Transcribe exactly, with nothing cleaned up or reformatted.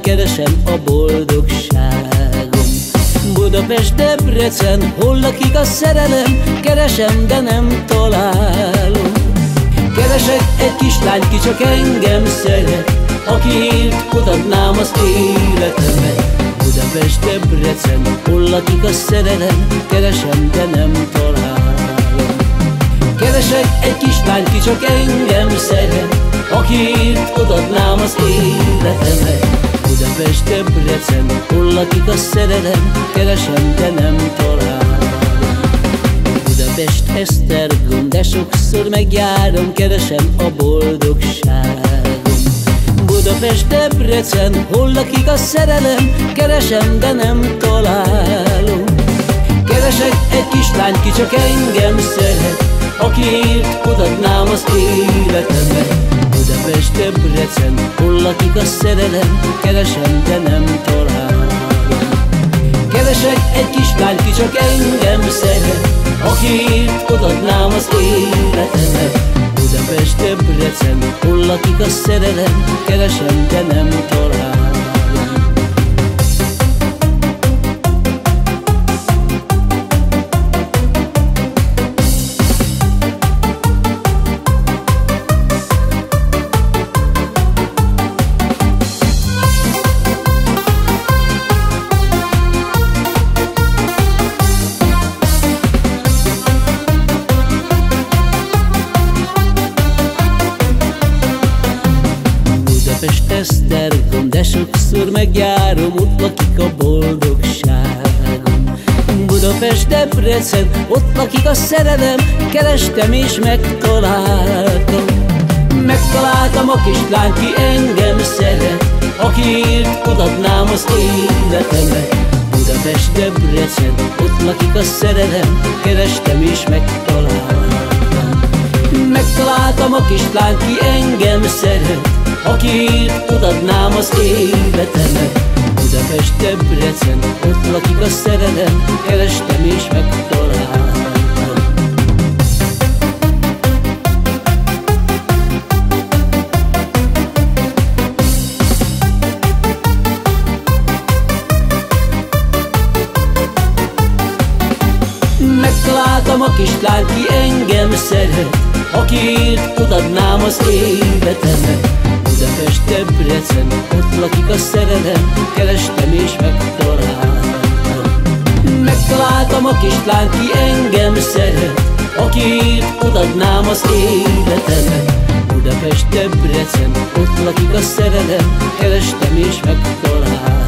keresem a boldogságom. Budapest, Debrecen, hol lakik a szerelem, keresem, de nem találom. Keresek egy kislányt, ki csak engem szeret, akiért odaadnám az életemet. Budapest, Debrecen, hol lakik a szerelem, keresem, de nem találom. Keresek egy kislányt, ki csak engem szeret, akiért odaadnám az életemet. Budapest, Debrecen, hol lakik a szerelem, keresem, de nem találom. Budapest, Esztergom, de sokszor megjárom, keresem a boldogságom. Budapest, Debrecen, hol lakik a szerelem, keresem, de nem találom. Keresek egy kislányt, ki csak engem szeret, akiért odaadnám az életemet. Budapest, Debrecen, hol lakik a szerelem, keresem, de nem találom. Keresek egy kislányt, ki csak engem szeret, akiért odaadnám az életemet. Budapest, Debrecen, hol lakik a szerelem, keresem, de nem találom. Budapest, Esztergom, de sokszor megjárom, ott lakik a boldogságom. Budapest, Debrecen, ott lakik a szerelem, kerestem és megtaláltam. Megtaláltam a kislányt, ki engem szeret, akiért odaadnám az életemet. Budapest, Debrecen, ott lakik a szerelem, kerestem és megtaláltam. Megtaláltam a kislányt, ki engem szeret, akiért odaadnám az életemet. Budapest, Debrecen, ott lakik a szerelem, kerestem és megtaláltam. Megtaláltam a kislányt, ki engem szeret, akiért odaadnám az életemet. Budapest, Debrecen, ott lakik a szerelem, kerestem és megtaláltam. Megtaláltam a kislányt, ki engem szeret, akiért odaadnám az életemet. Budapest, Debrecen, ott lakik a szerelem, kerestem és megtaláltam.